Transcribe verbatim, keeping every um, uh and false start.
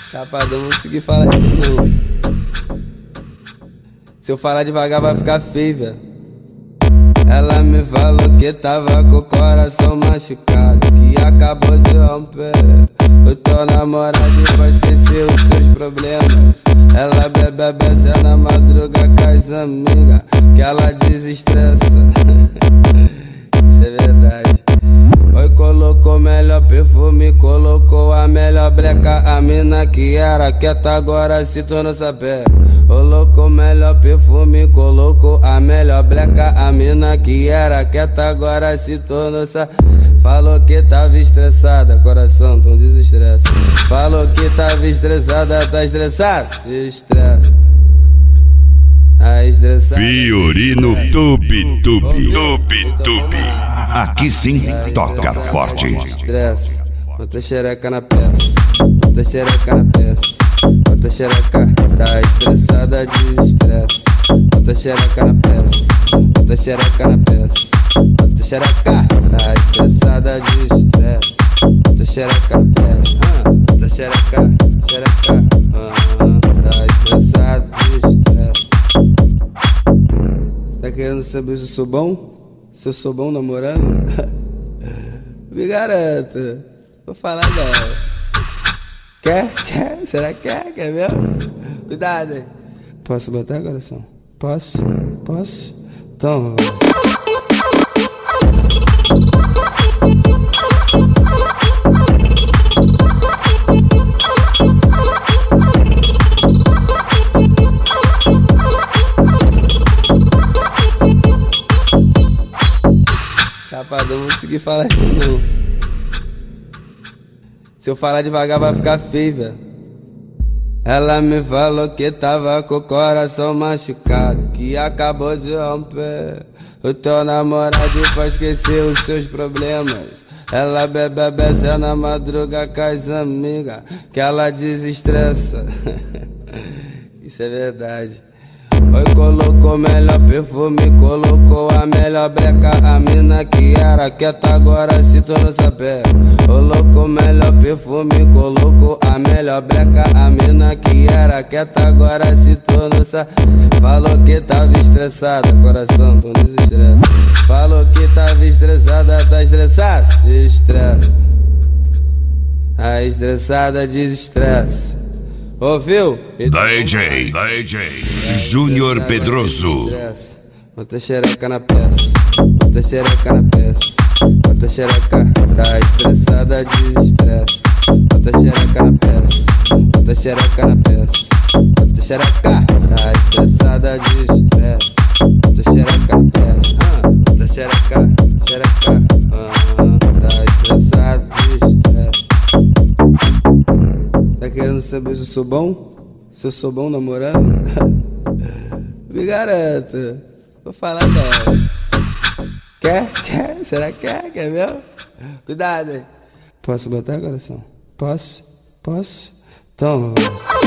Chapadão, não consegui falar isso não. Se eu falar devagar vai ficar feio, velho. Ela me falou que tava com o coração machucado, que acabou de romper. O teu namorado pra esquecer os seus problemas. Ela bebe, bebe na madruga com as amigas, que ela desestressa. Isso é verdade. Oi, colocou melhor perfume, colocou a melhor bleca. A mina que era quieta agora se tornou sapé. Colocou melhor perfume, colocou a melhor bleca. A mina que era quieta agora se tornou sapé. Falou que tava estressada, coração, então desestressa. Falou que tava estressada, tá estressada? Desestressa. A estressada. Fiorino Tube Tube Tube Tube. Aqui sim toca forte. Estressa, bota xereca na peça, bota xereca na peça, bota xereca, tá estressada, desestressa. Bota xereca na peça, bota xereca na peça, bota xereca, tá estressada, desestressa. Bota xereca na peça, bota xereca, xereca, tá estressada, desestressa. Tá querendo saber se eu sou bom? Se eu sou bom namorando? Me garanto. Vou falar não. Quer? Quer? Será que quer? Quer mesmo? Cuidado aí. Posso botar, coração? Posso? Posso? Então Chapadão, não consegui falar isso não. Se eu falar devagar vai ficar feio, velho. Ela me falou que tava com o coração machucado, que acabou de romper. O teu namorado pra esquecer os seus problemas. Ela bebe, bebe na madruga com as amigas, que ela desestressa. Isso é verdade. Oi, colocou melhor perfume, colocou a melhor bleca. A mina que era quieta agora se tornou sapé. Colocou melhor perfume, colocou a melhor bleca. A mina que era quieta agora se tornou sapé. Falou que tava estressada, coração, então desestressa. Falou que tava estressada, tá estressada? Desestressa. A estressada desestressa. Ouviu? D J, D J Júnior Pedroso. Bota xereca na peça, bota xereca na peça, bota xereca, tá estressada, desestressa. Bota xereca na peça, bota xereca na peça, bota xereca, tá estressada, desestressa. Bota xereca na peça, bota xereca, xereca, tá estressada, desestressa. Tá querendo saber se eu sou bom? Se eu sou bom namorando? Me garanto. Vou falar não. Quer? Quer? Será que quer? Quer mesmo? Cuidado aí. Posso botar, coração? Posso? Posso? Então